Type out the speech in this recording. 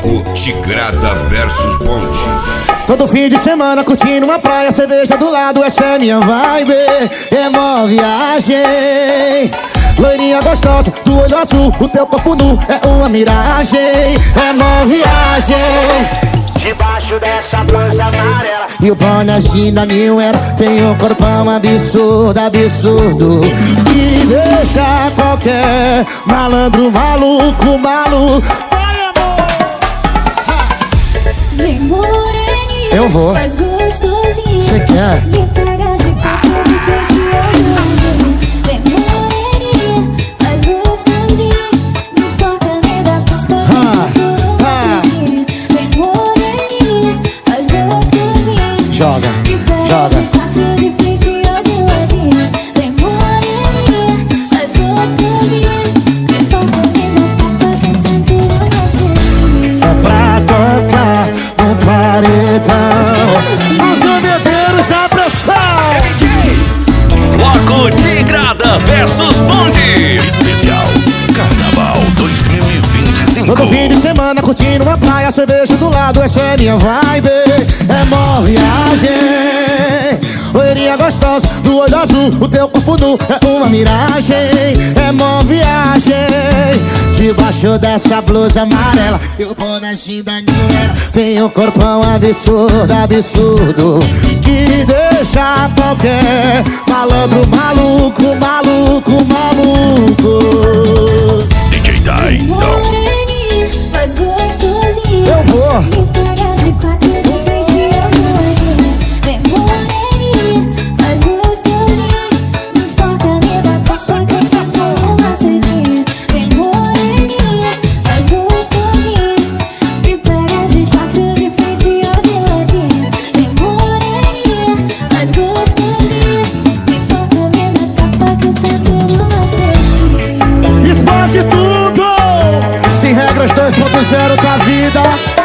Bloco Tigrada versus Bonde. Todo fim de semana curtindo uma praia, cerveja do lado, essa é minha vibe. É mó viagem. Loirinha gostosa, do olho azul, o teu corpo nu é uma miragem. É mó viagem. Debaixo dessa blusa amarela E o bonezinho da New Era tem um corpão absurdo, absurdo, que deixa qualquer malandro maluco, maluco. Vai, amor! Vem moreninha, Eu vou. faz gostosinho. Você quer? Me pega de quatro de frente olhando. Vem moreninha, faz gostosinho. Me toca, me dá pra fazer tudo macedinho. Vem moreninha, faz gostosinho. Joga, Me pega joga. de quatro de frente ou de ladinho. Vem moreninha, faz gostosinho. Me toca, me dá pra fazer tudo macedinho. É pra tocar no paredão os zumedeiros da pressão. Bloco Tigrada versus Bonde. Especial Carnaval 2025. Todo fim de semana curtindo uma praia, cerveja do lado, essa é minha vibe. É mó viagem. Loirinha gostosa, do olho azul, o teu corpo nu é uma miragem. É mó viagem. Debaixo dessa blusa amarela e o bonezinho da New Era tem um corpão absurdo, absurdo, que deixa qualquer malandro maluco, maluco, maluco. DJ Tyson. Moreninha, faz gostosinho. Eu vou. Me pega de quatro de frente ou de ladinho. Vem moreninha, faz gostosinho. Me toca, me dá pra fazer essa porra macedinha. Vem moreninha, faz gostosinho. Me pega de quatro de frente ou de ladinho. Vem moreninha, faz gostosinho. Me toca, me dá pra fazer essa porra macedinha. Explode tudo! Sem regras 2.0 da vida.